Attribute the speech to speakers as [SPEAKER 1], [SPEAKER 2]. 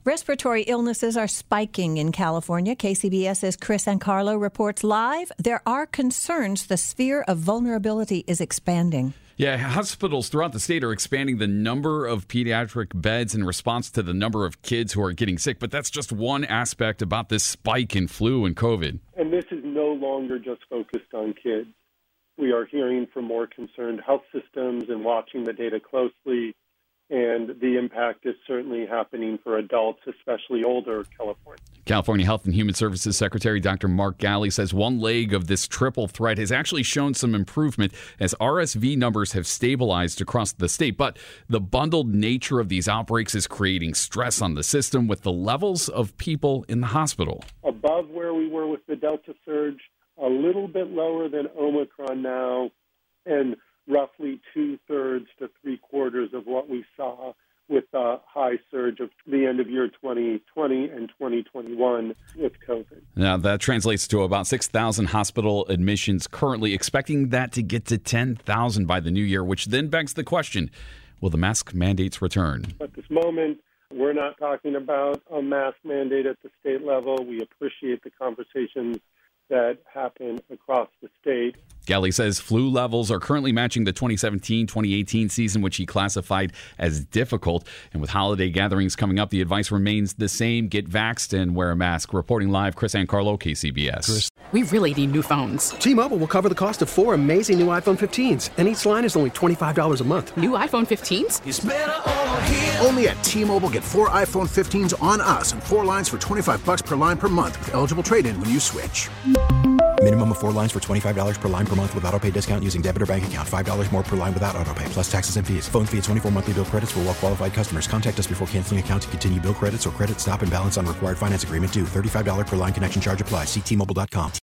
[SPEAKER 1] Respiratory illnesses are spiking in California. KCBS's Chris Ancarlo reports live. There are concerns the sphere of vulnerability is expanding.
[SPEAKER 2] Yeah, hospitals throughout the state are expanding the number of pediatric beds in response to the number of kids who are getting sick. But that's just one aspect about this spike in flu and COVID.
[SPEAKER 3] And this is no longer just focused on kids. We are hearing from more concerned health systems and watching the data closely. And the impact is certainly happening for adults, especially older California.
[SPEAKER 2] California Health and Human Services Secretary Dr. Mark Ghaly says one leg of this triple threat has actually shown some improvement as RSV numbers have stabilized across the state. But the bundled nature of these outbreaks is creating stress on the system with the levels of people in the hospital.
[SPEAKER 3] Above where we were with the Delta surge, a little bit lower than Omicron now, and roughly 2/3 to 3/4 of what we saw with the high surge of the end of year 2020 and 2021 with COVID.
[SPEAKER 2] Now, that translates to about 6,000 hospital admissions currently, expecting that to get to 10,000 by the new year, which then begs the question, will the mask mandates return?
[SPEAKER 3] At this moment, we're not talking about a mask mandate at the state level. We appreciate the conversations that happen across the state.
[SPEAKER 2] Ghaly says flu levels are currently matching the 2017-2018 season, which he classified as difficult. And with holiday gatherings coming up, the advice remains the same. Get vaxxed and wear a mask. Reporting live, Chris Ancarlo, KCBS.
[SPEAKER 4] We really need new phones.
[SPEAKER 5] T-Mobile will cover the cost of 4 amazing new iPhone 15s, and each line is only $25 a month.
[SPEAKER 4] New iPhone 15s?
[SPEAKER 6] It's better over here. Only at T-Mobile, get 4 iPhone 15s on us and 4 lines for $25 per line per month with eligible trade-in when you switch.
[SPEAKER 7] Minimum of 4 lines for $25 per line per month with autopay discount using debit or bank account. $5 more per line without autopay, plus taxes and fees. Phone fee at 24 monthly bill credits for well-qualified customers. Contact us before canceling account to continue bill credits or credit stop and balance on required finance agreement due. $35 per line connection charge applies. See T-Mobile.com.